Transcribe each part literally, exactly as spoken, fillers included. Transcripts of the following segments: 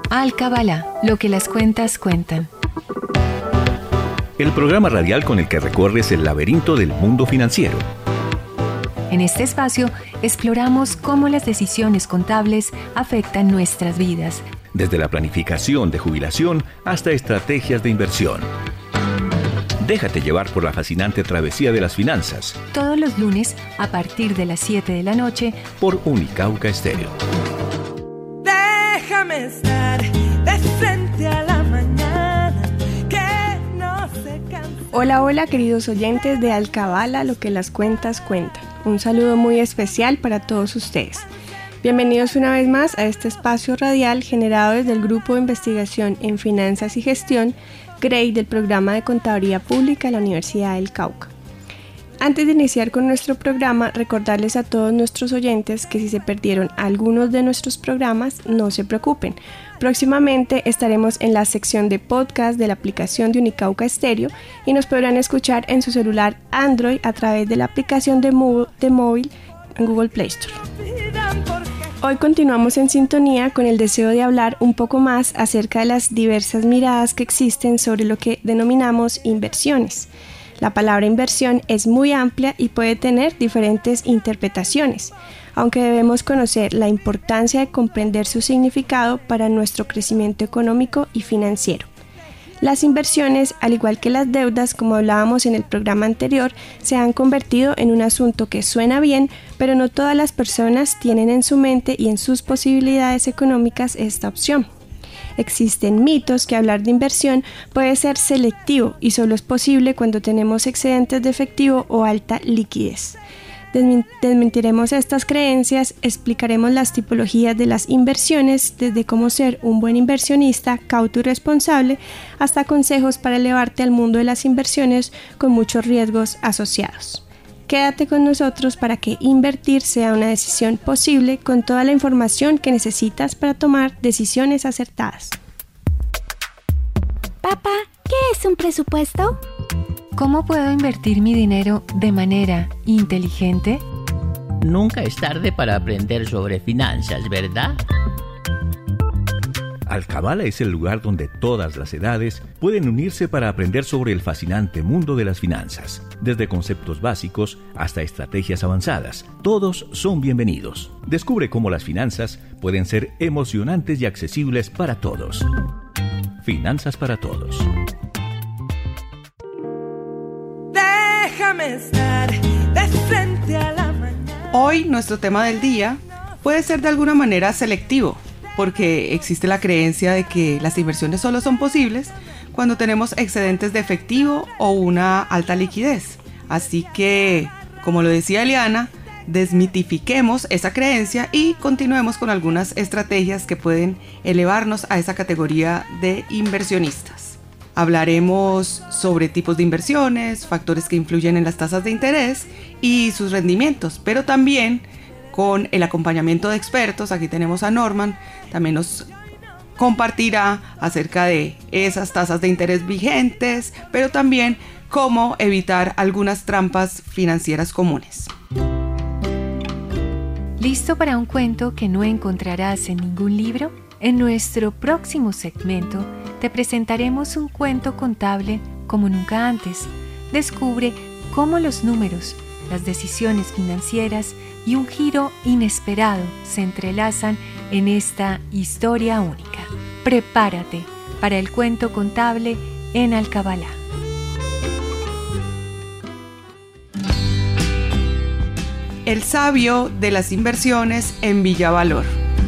Alcabala, lo que las cuentas cuentan. El programa radial con el que recorres el laberinto del mundo financiero. En este espacio exploramos cómo las decisiones contables afectan nuestras vidas. Desde la planificación de jubilación hasta estrategias de inversión. Déjate llevar por la fascinante travesía de las finanzas. Todos los lunes a partir de las siete de la noche por Unicauca Estéreo. Déjame estar de frente a la mañana, que no se cansa. Hola, hola queridos oyentes de Alcabala, lo que las cuentas cuentan. Un saludo muy especial para todos ustedes. Bienvenidos una vez más a este espacio radial generado desde el Grupo de Investigación en Finanzas y Gestión, GREI, del Programa de Contaduría Pública de la Universidad del Cauca. Antes de iniciar con nuestro programa, recordarles a todos nuestros oyentes que si se perdieron algunos de nuestros programas, no se preocupen. Próximamente estaremos en la sección de podcast de la aplicación de Unicauca Estéreo y nos podrán escuchar en su celular Android a través de la aplicación de, mo- de móvil en Google Play Store. Hoy continuamos en sintonía con el deseo de hablar un poco más acerca de las diversas miradas que existen sobre lo que denominamos inversiones. La palabra inversión es muy amplia y puede tener diferentes interpretaciones, aunque debemos conocer la importancia de comprender su significado para nuestro crecimiento económico y financiero. Las inversiones, al igual que las deudas, como hablábamos en el programa anterior, se han convertido en un asunto que suena bien, pero no todas las personas tienen en su mente y en sus posibilidades económicas esta opción. Existen mitos que hablar de inversión puede ser selectivo y solo es posible cuando tenemos excedentes de efectivo o alta liquidez. Desmentiremos estas creencias, explicaremos las tipologías de las inversiones, desde cómo ser un buen inversionista, cauto y responsable, hasta consejos para elevarte al mundo de las inversiones con muchos riesgos asociados. Quédate con nosotros para que invertir sea una decisión posible con toda la información que necesitas para tomar decisiones acertadas. Papá, ¿qué es un presupuesto? ¿Cómo puedo invertir mi dinero de manera inteligente? Nunca es tarde para aprender sobre finanzas, ¿verdad? Alcabala es el lugar donde todas las edades pueden unirse para aprender sobre el fascinante mundo de las finanzas. Desde conceptos básicos hasta estrategias avanzadas, todos son bienvenidos. Descubre cómo las finanzas pueden ser emocionantes y accesibles para todos. Finanzas para todos. Déjame estar de frente a la mañana. Hoy nuestro tema del día puede ser de alguna manera selectivo, porque existe la creencia de que las inversiones solo son posibles cuando tenemos excedentes de efectivo o una alta liquidez. Así que, como lo decía Eliana, desmitifiquemos esa creencia y continuemos con algunas estrategias que pueden elevarnos a esa categoría de inversionistas. Hablaremos sobre tipos de inversiones, factores que influyen en las tasas de interés y sus rendimientos, pero también con el acompañamiento de expertos. Aquí tenemos a Norman, también nos compartirá acerca de esas tasas de interés vigentes, pero también cómo evitar algunas trampas financieras comunes. ¿Listo para un cuento que no encontrarás en ningún libro? En nuestro próximo segmento te presentaremos un cuento contable como nunca antes. Descubre cómo los números, las decisiones financieras y un giro inesperado se entrelazan en esta historia única. Prepárate para el cuento contable en Alcabala. El sabio de las inversiones en Villavalor.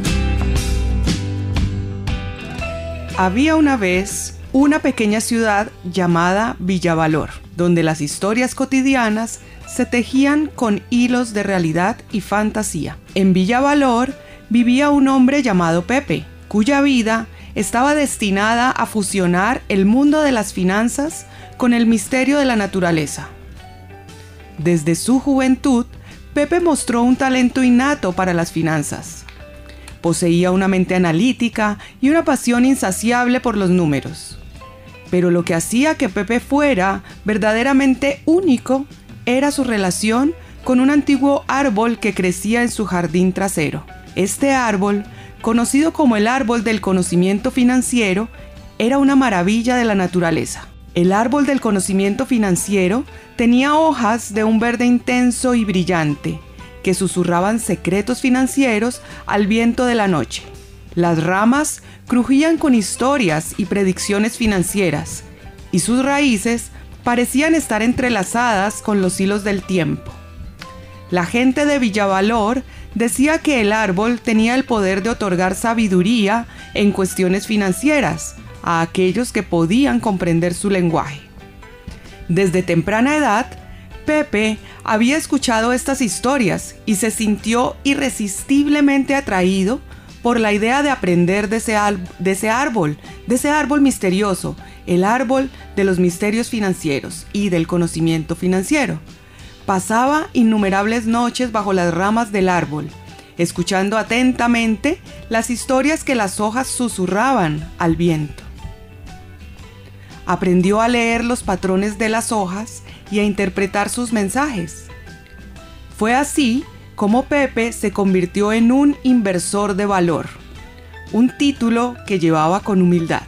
Había una vez una pequeña ciudad llamada Villavalor, donde las historias cotidianas se tejían con hilos de realidad y fantasía. En Villavalor vivía un hombre llamado Pepe, cuya vida estaba destinada a fusionar el mundo de las finanzas con el misterio de la naturaleza. Desde su juventud, Pepe mostró un talento innato para las finanzas. Poseía una mente analítica y una pasión insaciable por los números. Pero lo que hacía que Pepe fuera verdaderamente único era su relación con un antiguo árbol que crecía en su jardín trasero. Este árbol conocido como el árbol del conocimiento financiero, era una maravilla de la naturaleza. El árbol del conocimiento financiero tenía hojas de un verde intenso y brillante, que susurraban secretos financieros al viento de la noche. Las ramas crujían con historias y predicciones financieras, y sus raíces parecían estar entrelazadas con los hilos del tiempo. La gente de Villavalor decía que el árbol tenía el poder de otorgar sabiduría en cuestiones financieras a aquellos que podían comprender su lenguaje. Desde temprana edad, Pepe había escuchado estas historias y se sintió irresistiblemente atraído por la idea de aprender de ese, de ese árbol, de ese árbol misterioso, el árbol de los misterios financieros y del conocimiento financiero. Pasaba innumerables noches bajo las ramas del árbol, escuchando atentamente las historias que las hojas susurraban al viento. Aprendió a leer los patrones de las hojas y a interpretar sus mensajes. Fue así como Pepe se convirtió en un inversor de valor, un título que llevaba con humildad.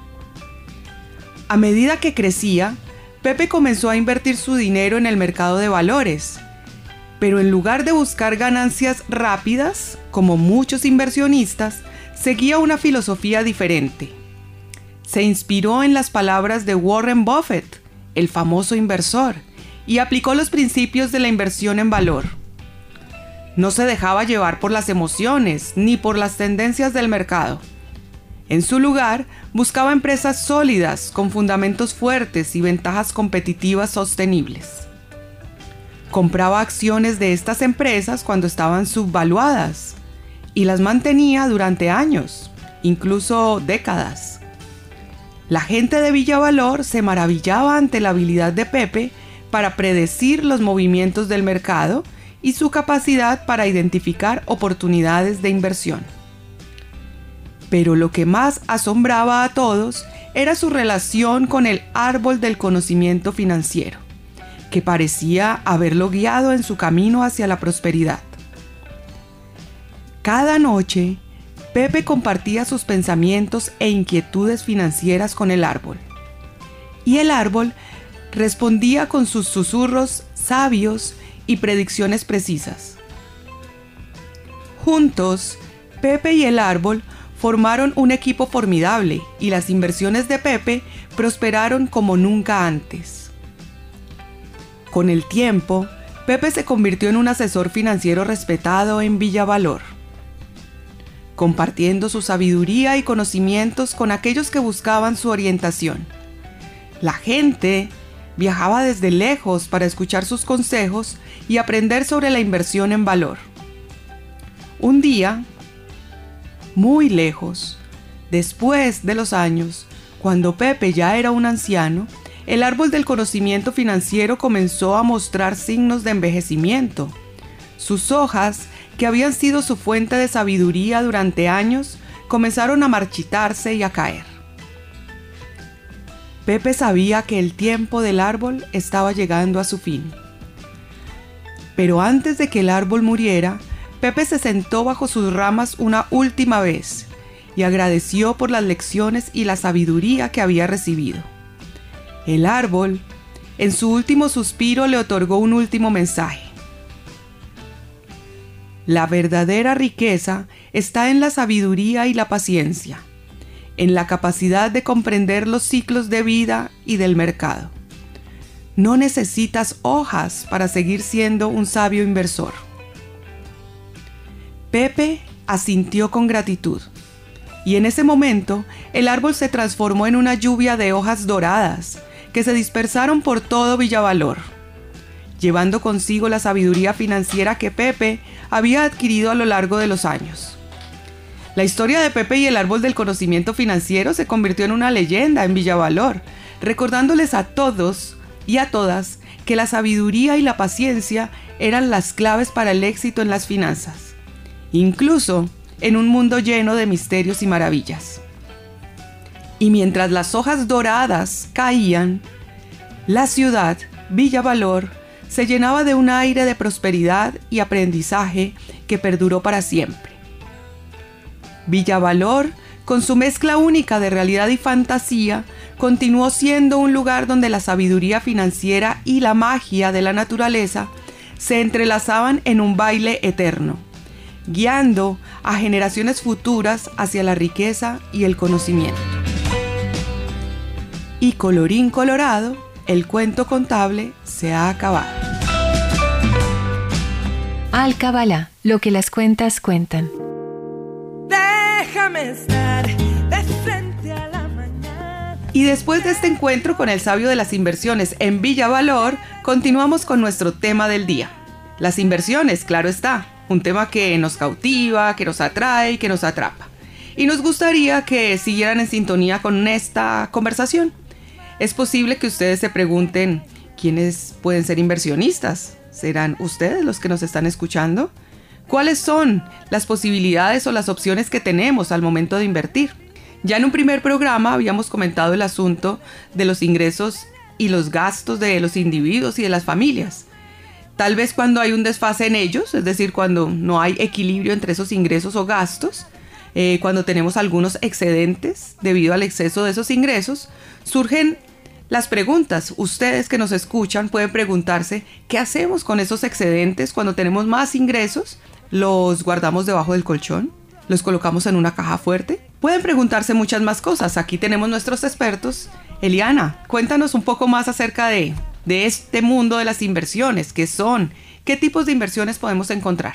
A medida que crecía, Pepe comenzó a invertir su dinero en el mercado de valores, pero en lugar de buscar ganancias rápidas, como muchos inversionistas, seguía una filosofía diferente. Se inspiró en las palabras de Warren Buffett, el famoso inversor, y aplicó los principios de la inversión en valor. No se dejaba llevar por las emociones ni por las tendencias del mercado. En su lugar, buscaba empresas sólidas, con fundamentos fuertes y ventajas competitivas sostenibles. Compraba acciones de estas empresas cuando estaban subvaluadas y las mantenía durante años, incluso décadas. La gente de Villavalor se maravillaba ante la habilidad de Pepe para predecir los movimientos del mercado y su capacidad para identificar oportunidades de inversión. Pero lo que más asombraba a todos era su relación con el árbol del conocimiento financiero, que parecía haberlo guiado en su camino hacia la prosperidad. Cada noche, Pepe compartía sus pensamientos e inquietudes financieras con el árbol, y el árbol respondía con sus susurros sabios y predicciones precisas. Juntos, Pepe y el árbol formaron un equipo formidable y las inversiones de Pepe prosperaron como nunca antes. Con el tiempo, Pepe se convirtió en un asesor financiero respetado en Villavalor, compartiendo su sabiduría y conocimientos con aquellos que buscaban su orientación. La gente viajaba desde lejos para escuchar sus consejos y aprender sobre la inversión en valor. Un día, muy lejos, después de los años, cuando Pepe ya era un anciano, el árbol del conocimiento financiero comenzó a mostrar signos de envejecimiento. Sus hojas, que habían sido su fuente de sabiduría durante años, comenzaron a marchitarse y a caer. Pepe sabía que el tiempo del árbol estaba llegando a su fin. Pero antes de que el árbol muriera, Pepe se sentó bajo sus ramas una última vez y agradeció por las lecciones y la sabiduría que había recibido. El árbol, en su último suspiro, le otorgó un último mensaje. La verdadera riqueza está en la sabiduría y la paciencia, en la capacidad de comprender los ciclos de vida y del mercado. No necesitas hojas para seguir siendo un sabio inversor. Pepe asintió con gratitud, y en ese momento el árbol se transformó en una lluvia de hojas doradas que se dispersaron por todo Villavalor, llevando consigo la sabiduría financiera que Pepe había adquirido a lo largo de los años. La historia de Pepe y el árbol del conocimiento financiero se convirtió en una leyenda en Villavalor, recordándoles a todos y a todas que la sabiduría y la paciencia eran las claves para el éxito en las finanzas, incluso en un mundo lleno de misterios y maravillas. Y mientras las hojas doradas caían, la ciudad, Villavalor, se llenaba de un aire de prosperidad y aprendizaje que perduró para siempre. Villavalor, con su mezcla única de realidad y fantasía, continuó siendo un lugar donde la sabiduría financiera y la magia de la naturaleza se entrelazaban en un baile eterno, guiando a generaciones futuras hacia la riqueza y el conocimiento. Y colorín colorado, el cuento contable se ha acabado. Alcabala, lo que las cuentas cuentan. Déjame estar de frente a la mañana. Y después de este encuentro con el sabio de las inversiones en Villavalor, continuamos con nuestro tema del día. Las inversiones, claro está, un tema que nos cautiva, que nos atrae y que nos atrapa. Y nos gustaría que siguieran en sintonía con esta conversación. Es posible que ustedes se pregunten, ¿quiénes pueden ser inversionistas? ¿Serán ustedes los que nos están escuchando? ¿Cuáles son las posibilidades o las opciones que tenemos al momento de invertir? Ya en un primer programa habíamos comentado el asunto de los ingresos y los gastos de los individuos y de las familias. Tal vez cuando hay un desfase en ellos, es decir, cuando no hay equilibrio entre esos ingresos o gastos, eh, cuando tenemos algunos excedentes debido al exceso de esos ingresos, surgen las preguntas. Ustedes que nos escuchan pueden preguntarse, ¿qué hacemos con esos excedentes cuando tenemos más ingresos? ¿Los guardamos debajo del colchón? ¿Los colocamos en una caja fuerte? Pueden preguntarse muchas más cosas. Aquí tenemos nuestros expertos. Eliana, cuéntanos un poco más acerca de, de este mundo de las inversiones. ¿Qué son? ¿Qué tipos de inversiones podemos encontrar?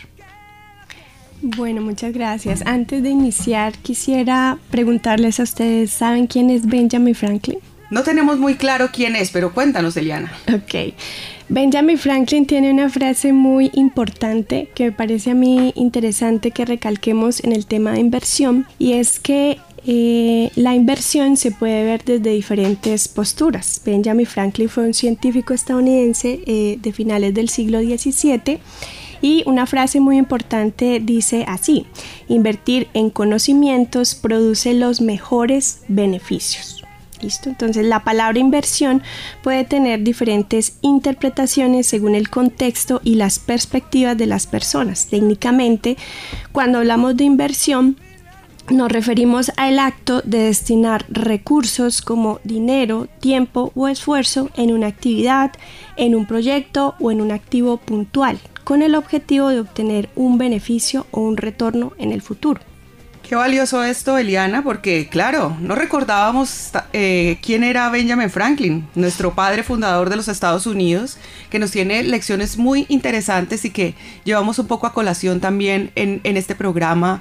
Bueno, muchas gracias. Antes de iniciar, quisiera preguntarles a ustedes, ¿saben quién es Benjamin Franklin? No tenemos muy claro quién es, pero cuéntanos, Eliana. Ok. Benjamin Franklin tiene una frase muy importante que me parece a mí interesante que recalquemos en el tema de inversión, y es que eh, la inversión se puede ver desde diferentes posturas. Benjamin Franklin fue un científico estadounidense eh, de finales del siglo diecisiete, y una frase muy importante dice así: invertir en conocimientos produce los mejores beneficios. ¿Listo? Entonces la palabra inversión puede tener diferentes interpretaciones según el contexto y las perspectivas de las personas. Técnicamente, cuando hablamos de inversión, nos referimos al acto de destinar recursos como dinero, tiempo o esfuerzo en una actividad, en un proyecto o en un activo puntual, con el objetivo de obtener un beneficio o un retorno en el futuro. Qué valioso esto, Eliana, porque claro, no recordábamos eh, quién era Benjamin Franklin, nuestro padre fundador de los Estados Unidos, que nos tiene lecciones muy interesantes y que llevamos un poco a colación también en, en este programa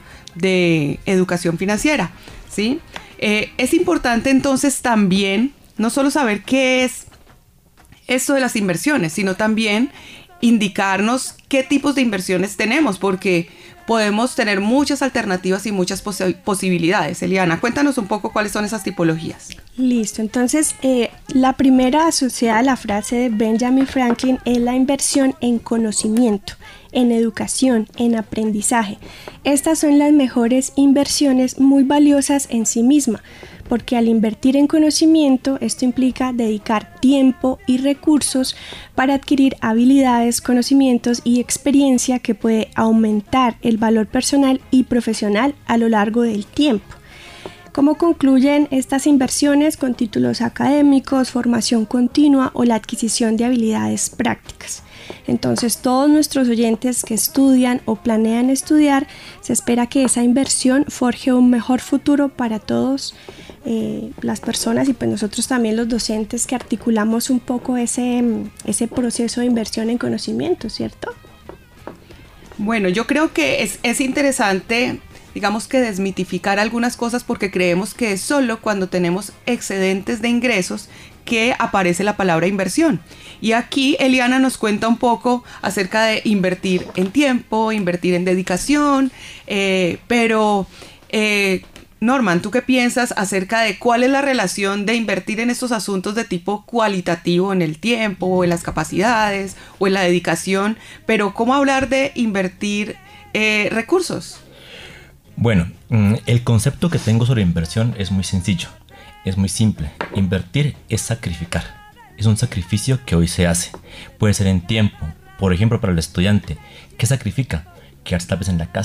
de educación financiera, ¿sí? Eh, es importante entonces también no solo saber qué es esto de las inversiones, sino también indicarnos qué tipos de inversiones tenemos, porque podemos tener muchas alternativas y muchas posi- posibilidades. Eliana, cuéntanos un poco cuáles son esas tipologías. Listo, entonces eh, la primera asociada a la frase de Benjamin Franklin es la inversión en conocimiento, en educación, en aprendizaje. Estas son las mejores inversiones, muy valiosas en sí misma, porque al invertir en conocimiento, esto implica dedicar tiempo y recursos para adquirir habilidades, conocimientos y experiencia que puede aumentar el valor personal y profesional a lo largo del tiempo. ¿Cómo concluyen estas inversiones? Con títulos académicos, formación continua o la adquisición de habilidades prácticas. Entonces, todos nuestros oyentes que estudian o planean estudiar, se espera que esa inversión forje un mejor futuro para todos eh, las personas y pues nosotros también los docentes que articulamos un poco ese, ese proceso de inversión en conocimiento, ¿cierto? Bueno, yo creo que es, es interesante, digamos que desmitificar algunas cosas, porque creemos que es solo cuando tenemos excedentes de ingresos que aparece la palabra inversión. Y aquí Eliana nos cuenta un poco acerca de invertir en tiempo, invertir en dedicación, eh, pero eh, Norman, ¿tú qué piensas acerca de cuál es la relación de invertir en estos asuntos de tipo cualitativo, en el tiempo, o en las capacidades, o en la dedicación? Pero ¿cómo hablar de invertir eh, recursos? Bueno, el concepto que tengo sobre inversión es muy sencillo, es muy simple. Invertir es sacrificar, es un sacrificio que hoy se hace. Puede ser en tiempo, por ejemplo para el estudiante, ¿qué sacrifica? Quedarse tal vez en la casa,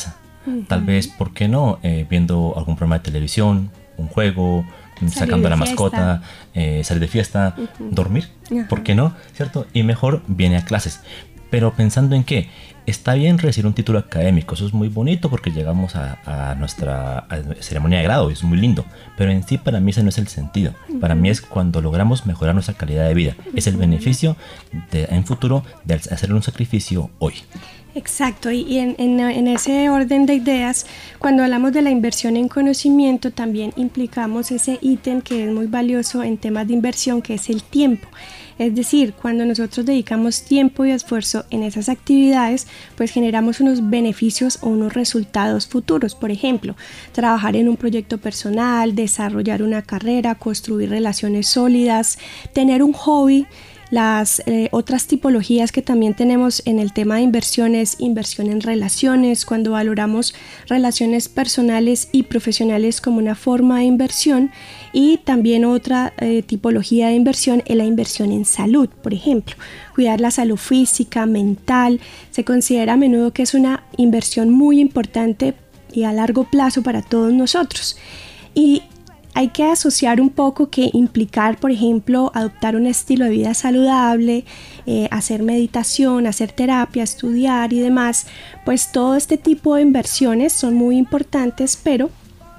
Uh-huh. Tal vez, ¿por qué no? Eh, viendo algún programa de televisión, un juego, salir sacando a la fiesta. mascota, eh, salir de fiesta, uh-huh. dormir, uh-huh. ¿por qué no? ¿Cierto? Y mejor viene a clases. Pero pensando en que está bien recibir un título académico, eso es muy bonito porque llegamos a, a nuestra a ceremonia de grado, es muy lindo, pero en sí para mí ese no es el sentido. Uh-huh. Para mí es cuando logramos mejorar nuestra calidad de vida, uh-huh. es el beneficio de, en futuro de hacer un sacrificio hoy. Exacto, y en, en, en ese orden de ideas, cuando hablamos de la inversión en conocimiento, también implicamos ese ítem que es muy valioso en temas de inversión, que es el tiempo. Es decir, cuando nosotros dedicamos tiempo y esfuerzo en esas actividades, pues generamos unos beneficios o unos resultados futuros. Por ejemplo, trabajar en un proyecto personal, desarrollar una carrera, construir relaciones sólidas, tener un hobby. Las eh, otras tipologías que también tenemos en el tema de inversiones, inversión en relaciones, cuando valoramos relaciones personales y profesionales como una forma de inversión, y también otra eh, tipología de inversión es la inversión en salud, por ejemplo, cuidar la salud física, mental, se considera a menudo que es una inversión muy importante y a largo plazo para todos nosotros. Y hay que asociar un poco que implicar, por ejemplo, adoptar un estilo de vida saludable, eh, hacer meditación, hacer terapia, estudiar y demás, pues todo este tipo de inversiones son muy importantes, pero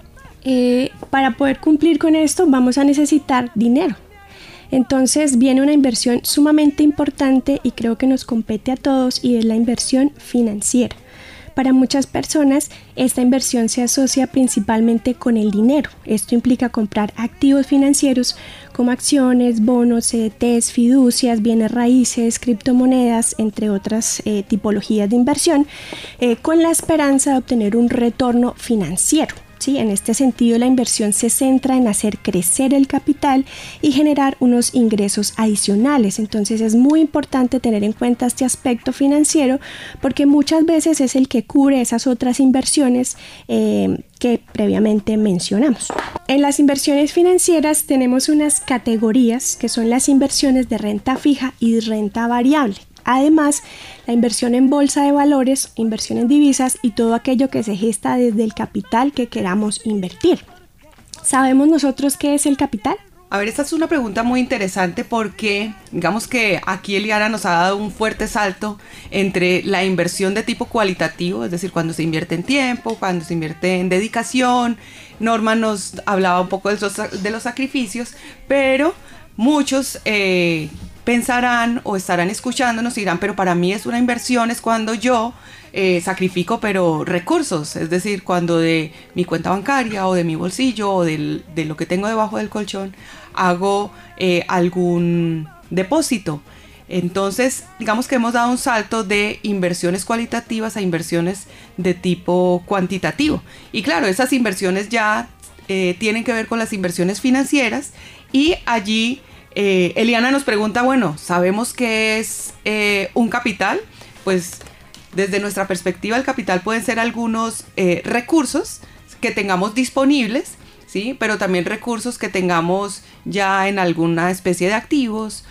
eh, para poder cumplir con esto vamos a necesitar dinero. Entonces viene una inversión sumamente importante y creo que nos compete a todos, y es la inversión financiera. Para muchas personas, esta inversión se asocia principalmente con el dinero. Esto implica comprar activos financieros como acciones, bonos, C D Tes, fiducias, bienes raíces, criptomonedas, entre otras eh, tipologías de inversión, eh, con la esperanza de obtener un retorno financiero. ¿Sí? En este sentido, la inversión se centra en hacer crecer el capital y generar unos ingresos adicionales. Entonces es muy importante tener en cuenta este aspecto financiero, porque muchas veces es el que cubre esas otras inversiones eh, que previamente mencionamos. En las inversiones financieras tenemos unas categorías que son las inversiones de renta fija y renta variable. Además, la inversión en bolsa de valores, inversión en divisas y todo aquello que se gesta desde el capital que queramos invertir. ¿Sabemos nosotros qué es el capital? A ver, esta es una pregunta muy interesante porque digamos que aquí Eliana nos ha dado un fuerte salto entre la inversión de tipo cualitativo, es decir, cuando se invierte en tiempo, cuando se invierte en dedicación. Norma nos hablaba un poco de los, de los sacrificios, pero muchos eh, pensarán o estarán escuchándonos y dirán, pero para mí es una inversión, es cuando yo eh, sacrifico pero recursos, es decir, cuando de mi cuenta bancaria o de mi bolsillo o del, de lo que tengo debajo del colchón hago eh, algún depósito. Entonces, digamos que hemos dado un salto de inversiones cualitativas a inversiones de tipo cuantitativo. Y claro, esas inversiones ya eh, tienen que ver con las inversiones financieras, y allí eh, Eliana nos pregunta, bueno, ¿sabemos qué es eh, un capital? Pues desde nuestra perspectiva el capital pueden ser algunos eh, recursos que tengamos disponibles, ¿sí? Pero también recursos que tengamos ya en alguna especie de activos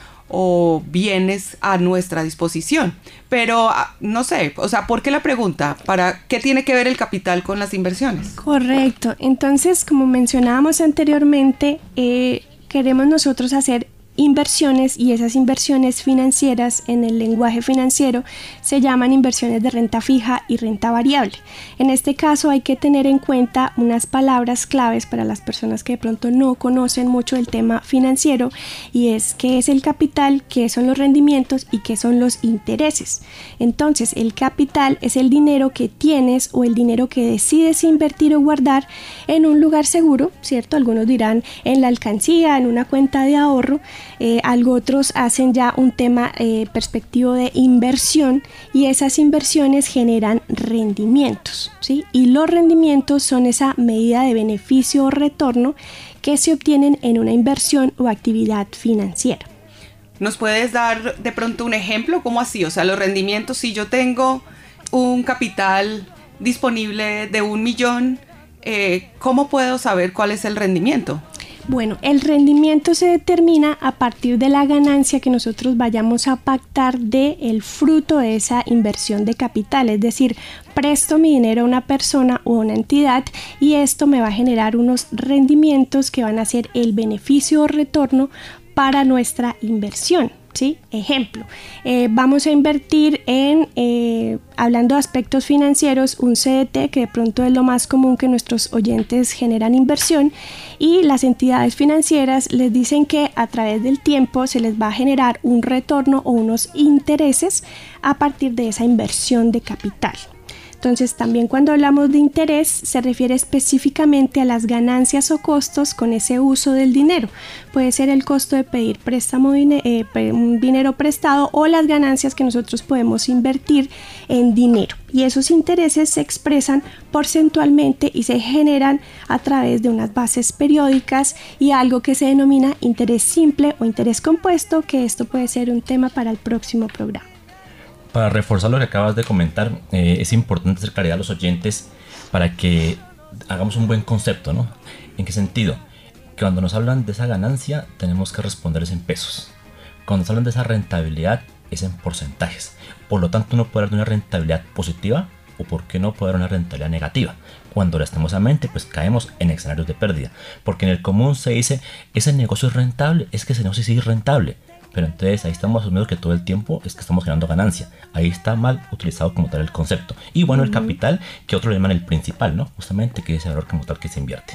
o bienes a nuestra disposición. Pero no sé, o sea, ¿por qué la pregunta? ¿Para qué tiene que ver el capital con las inversiones? Correcto. Entonces, como mencionábamos anteriormente, eh, queremos nosotros hacer inversiones, y esas inversiones financieras en el lenguaje financiero se llaman inversiones de renta fija y renta variable. En este caso hay que tener en cuenta unas palabras claves para las personas que de pronto no conocen mucho el tema financiero, y es qué es el capital, qué son los rendimientos y qué son los intereses. Entonces, el capital es el dinero que tienes o el dinero que decides invertir o guardar en un lugar seguro, ¿cierto? Algunos dirán en la alcancía, en una cuenta de ahorro. Eh, algo otros hacen ya un tema eh, perspectivo de inversión, y esas inversiones generan rendimientos, ¿sí? Y los rendimientos son esa medida de beneficio o retorno que se obtienen en una inversión o actividad financiera. ¿Nos puedes dar de pronto un ejemplo? ¿Cómo así? O sea, los rendimientos, si yo tengo un capital disponible de un millón, eh, ¿cómo puedo saber cuál es el rendimiento? Bueno, el rendimiento se determina a partir de la ganancia que nosotros vayamos a pactar del fruto de esa inversión de capital, es decir, presto mi dinero a una persona o a una entidad y esto me va a generar unos rendimientos que van a ser el beneficio o retorno para nuestra inversión. ¿Sí? Ejemplo, eh, vamos a invertir en, eh, hablando de aspectos financieros, un C D T, que de pronto es lo más común que nuestros oyentes generan inversión, y las entidades financieras les dicen que a través del tiempo se les va a generar un retorno o unos intereses a partir de esa inversión de capital. Entonces, también cuando hablamos de interés, se refiere específicamente a las ganancias o costos con ese uso del dinero. Puede ser el costo de pedir préstamo, eh, un dinero prestado o las ganancias que nosotros podemos invertir en dinero. Y esos intereses se expresan porcentualmente y se generan a través de unas bases periódicas y algo que se denomina interés simple o interés compuesto, que esto puede ser un tema para el próximo programa. Para reforzar lo que acabas de comentar, eh, es importante hacer claridad a los oyentes para que hagamos un buen concepto, ¿no? ¿En qué sentido? Que cuando nos hablan de esa ganancia, tenemos que responderles en pesos. Cuando nos hablan de esa rentabilidad, es en porcentajes. Por lo tanto, uno puede dar una rentabilidad positiva o, por qué no, puede dar una rentabilidad negativa. Cuando la estemos a mente, pues caemos en escenarios de pérdida. Porque en el común se dice, ese negocio es rentable, es que ese negocio sí es rentable. Pero entonces ahí estamos asumiendo que todo el tiempo es que estamos generando ganancia. Ahí está mal utilizado como tal el concepto. Y bueno, el capital, que otros le llaman el principal, ¿no? Justamente que es ese valor como tal que se invierte.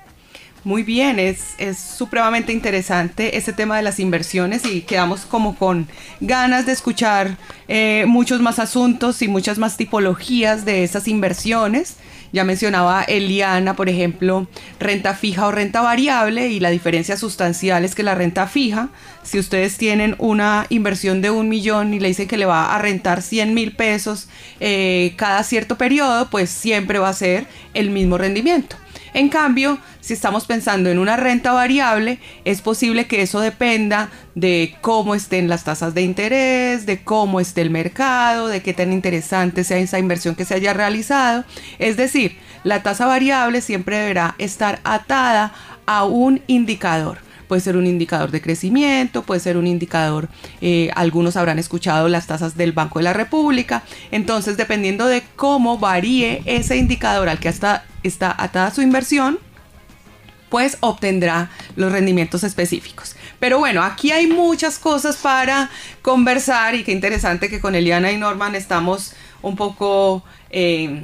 Muy bien, es, es supremamente interesante ese tema de las inversiones y quedamos como con ganas de escuchar eh, muchos más asuntos y muchas más tipologías de esas inversiones. Ya mencionaba Eliana, por ejemplo, renta fija o renta variable, y la diferencia sustancial es que la renta fija, si ustedes tienen una inversión de un millón y le dicen que le va a rentar cien mil pesos eh, cada cierto periodo, pues siempre va a ser el mismo rendimiento. En cambio, si estamos pensando en una renta variable, es posible que eso dependa de cómo estén las tasas de interés, de cómo esté el mercado, de qué tan interesante sea esa inversión que se haya realizado. Es decir, la tasa variable siempre deberá estar atada a un indicador. Puede ser un indicador de crecimiento, puede ser un indicador, eh, algunos habrán escuchado las tasas del Banco de la República. Entonces, dependiendo de cómo varíe ese indicador al que hasta está atada su inversión, pues obtendrá los rendimientos específicos. Pero bueno, aquí hay muchas cosas para conversar y qué interesante que con Eliana y Norman estamos un poco eh,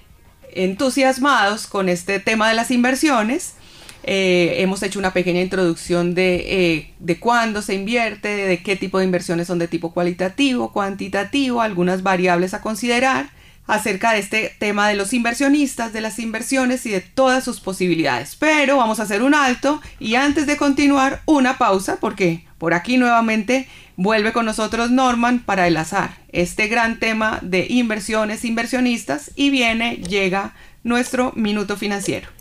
entusiasmados con este tema de las inversiones. Eh, hemos hecho una pequeña introducción de, eh, de cuándo se invierte, de qué tipo de inversiones son de tipo cualitativo, cuantitativo, algunas variables a considerar acerca de este tema de los inversionistas, de las inversiones y de todas sus posibilidades. Pero vamos a hacer un alto y antes de continuar, una pausa, porque por aquí nuevamente vuelve con nosotros Norman para enlazar este gran tema de inversiones, inversionistas, y viene, llega nuestro minuto financiero.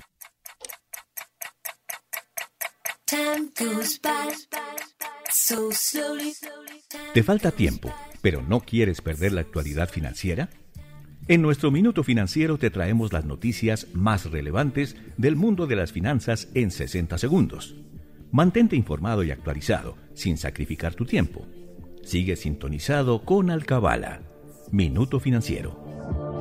¿Te falta tiempo, pero no quieres perder la actualidad financiera? En nuestro Minuto Financiero te traemos las noticias más relevantes del mundo de las finanzas en sesenta segundos. Mantente informado y actualizado, sin sacrificar tu tiempo. Sigue sintonizado con Alcabala. Minuto Financiero.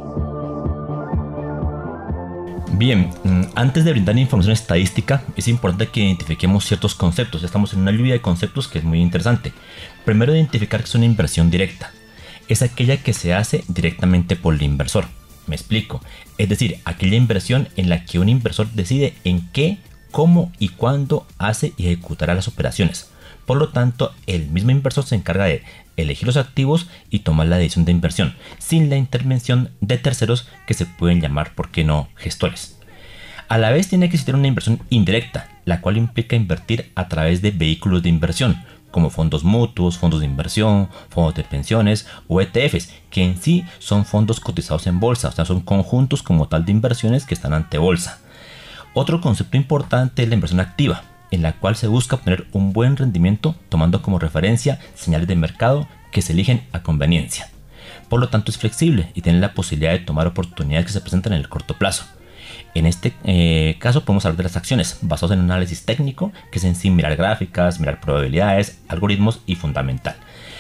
Bien, antes de brindar información estadística, es importante que identifiquemos ciertos conceptos. Estamos en una lluvia de conceptos que es muy interesante. Primero, identificar que es una inversión directa. Es aquella que se hace directamente por el inversor. Me explico. Es decir, aquella inversión en la que un inversor decide en qué, cómo y cuándo hace y ejecutará las operaciones. Por lo tanto, el mismo inversor se encarga de elegir los activos y tomar la decisión de inversión, sin la intervención de terceros que se pueden llamar, ¿por qué no?, gestores. A la vez tiene que existir una inversión indirecta, la cual implica invertir a través de vehículos de inversión, como fondos mutuos, fondos de inversión, fondos de pensiones o E T Fs, que en sí son fondos cotizados en bolsa, o sea, son conjuntos como tal de inversiones que están ante bolsa. Otro concepto importante es la inversión activa, en la cual se busca obtener un buen rendimiento tomando como referencia señales de mercado que se eligen a conveniencia. Por lo tanto, es flexible y tiene la posibilidad de tomar oportunidades que se presentan en el corto plazo. En este eh, caso podemos hablar de las acciones basadas en un análisis técnico, que es en sí mirar gráficas, mirar probabilidades, algoritmos y fundamental.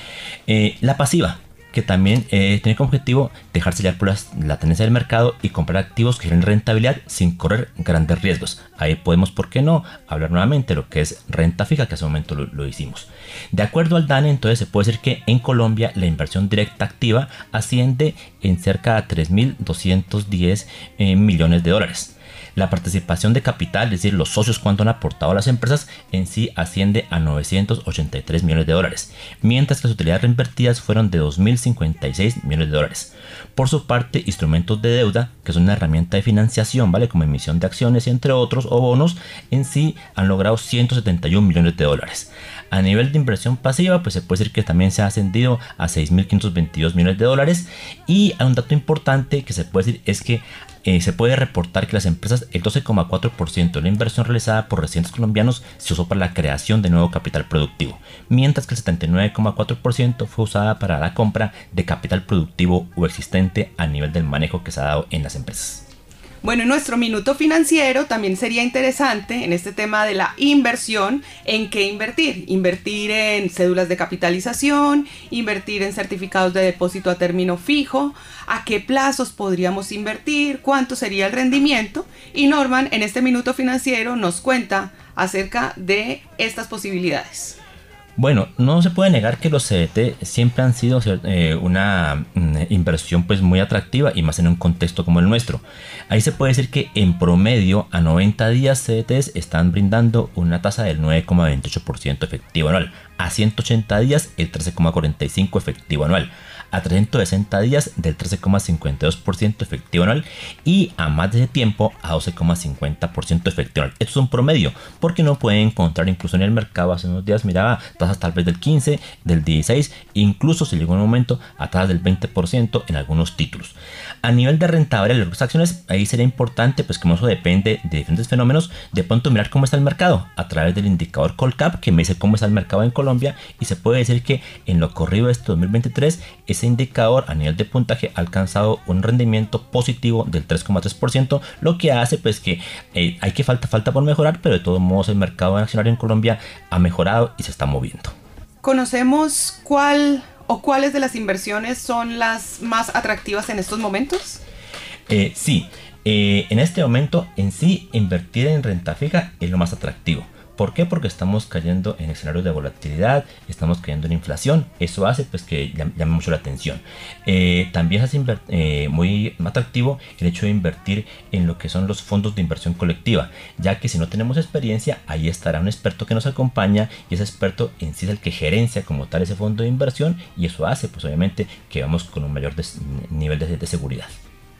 Eh, la pasiva, que también eh, tiene como objetivo dejarse llevar por las, la tendencia del mercado y comprar activos que generen rentabilidad sin correr grandes riesgos. Ahí podemos, ¿por qué no?, hablar nuevamente de lo que es renta fija, que hace un momento lo, lo hicimos. De acuerdo al D A N E, entonces se puede decir que en Colombia la inversión directa activa asciende en cerca de tres mil doscientos diez eh, millones de dólares. La participación de capital, es decir, los socios cuánto han aportado a las empresas, en sí asciende a novecientos ochenta y tres millones de dólares, mientras que las utilidades reinvertidas fueron de dos mil cincuenta y seis millones de dólares. Por su parte, instrumentos de deuda, que son una herramienta de financiación, ¿vale?, como emisión de acciones, entre otros, o bonos, en sí han logrado ciento setenta y un millones de dólares. A nivel de inversión pasiva, pues se puede decir que también se ha ascendido a seis mil quinientos veintidós millones de dólares. Y hay un dato importante que se puede decir es que Eh, se puede reportar que las empresas, el doce coma cuatro por ciento de la inversión realizada por residentes colombianos se usó para la creación de nuevo capital productivo, mientras que el setenta y nueve coma cuatro por ciento fue usada para la compra de capital productivo o existente a nivel del manejo que se ha dado en las empresas. Bueno, en nuestro minuto financiero también sería interesante en este tema de la inversión, ¿en qué invertir? Invertir en cédulas de capitalización, invertir en certificados de depósito a término fijo, ¿a qué plazos podríamos invertir? ¿Cuánto sería el rendimiento? Y Norman en este minuto financiero nos cuenta acerca de estas posibilidades. Bueno, no se puede negar que los C D T siempre han sido eh, una mm, inversión pues muy atractiva, y más en un contexto como el nuestro. Ahí se puede decir que en promedio a noventa días C D Ts están brindando una tasa del nueve coma veintiocho por ciento efectivo anual, a ciento ochenta días el trece coma cuarenta y cinco por ciento efectivo anual, a trescientos sesenta días del trece coma cincuenta y dos por ciento efectivo anual y a más de ese tiempo a doce coma cincuenta por ciento efectivo anual. Esto es un promedio, porque no pueden encontrar incluso en el mercado hace unos días, miraba tasas tal vez del quince, del dieciséis, incluso si llegó un momento a tasas del veinte por ciento en algunos títulos. A nivel de rentabilidad de las acciones, ahí sería importante, pues como eso depende de diferentes fenómenos, de pronto mirar cómo está el mercado a través del indicador Colcap, que me dice cómo está el mercado en Colombia, y se puede decir que en lo corrido de este dos mil veintitrés ese indicador a nivel de puntaje ha alcanzado un rendimiento positivo del tres coma tres por ciento, lo que hace pues que eh, hay que falta, falta por mejorar, pero de todos modos el mercado accionario en Colombia ha mejorado y se está moviendo. ¿Conocemos cuál o cuáles de las inversiones son las más atractivas en estos momentos? Eh, sí, eh, en este momento en sí invertir en renta fija es lo más atractivo. ¿Por qué? Porque estamos cayendo en escenarios de volatilidad, estamos cayendo en inflación. Eso hace pues que llame mucho la atención. Eh, también es eh, muy atractivo el hecho de invertir en lo que son los fondos de inversión colectiva, ya que si no tenemos experiencia, ahí estará un experto que nos acompaña, y ese experto en sí es el que gerencia como tal ese fondo de inversión, y eso hace pues obviamente que vamos con un mayor des- nivel de, de seguridad.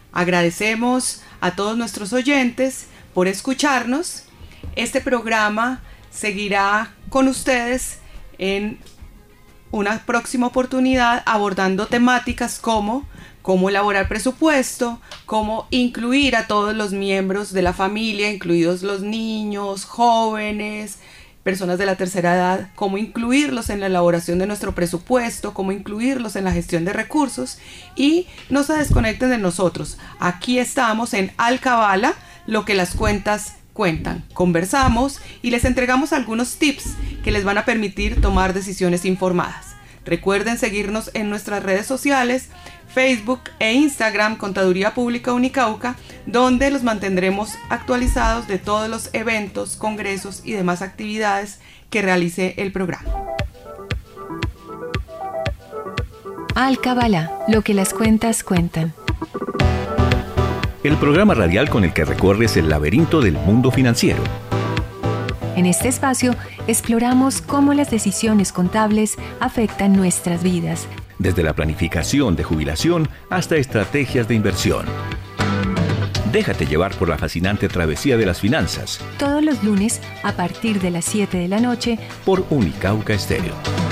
Agradecemos a todos nuestros oyentes por escucharnos. Este programa seguirá con ustedes en una próxima oportunidad abordando temáticas como cómo elaborar presupuesto, cómo incluir a todos los miembros de la familia, incluidos los niños, jóvenes, personas de la tercera edad, cómo incluirlos en la elaboración de nuestro presupuesto, cómo incluirlos en la gestión de recursos. Y no se desconecten de nosotros. Aquí estamos en Alcabala, lo que las cuentas cuentan. Conversamos y les entregamos algunos tips que les van a permitir tomar decisiones informadas. Recuerden seguirnos en nuestras redes sociales, Facebook e Instagram, Contaduría Pública Unicauca, donde los mantendremos actualizados de todos los eventos, congresos y demás actividades que realice el programa. Alcabala, lo que las cuentas cuentan. El programa radial con el que recorres el laberinto del mundo financiero. En este espacio exploramos cómo las decisiones contables afectan nuestras vidas, Desde la planificación de jubilación hasta estrategias de inversión. Déjate llevar por la fascinante travesía de las finanzas. todos los lunes a partir de las siete de la noche Por Unicauca Estéreo.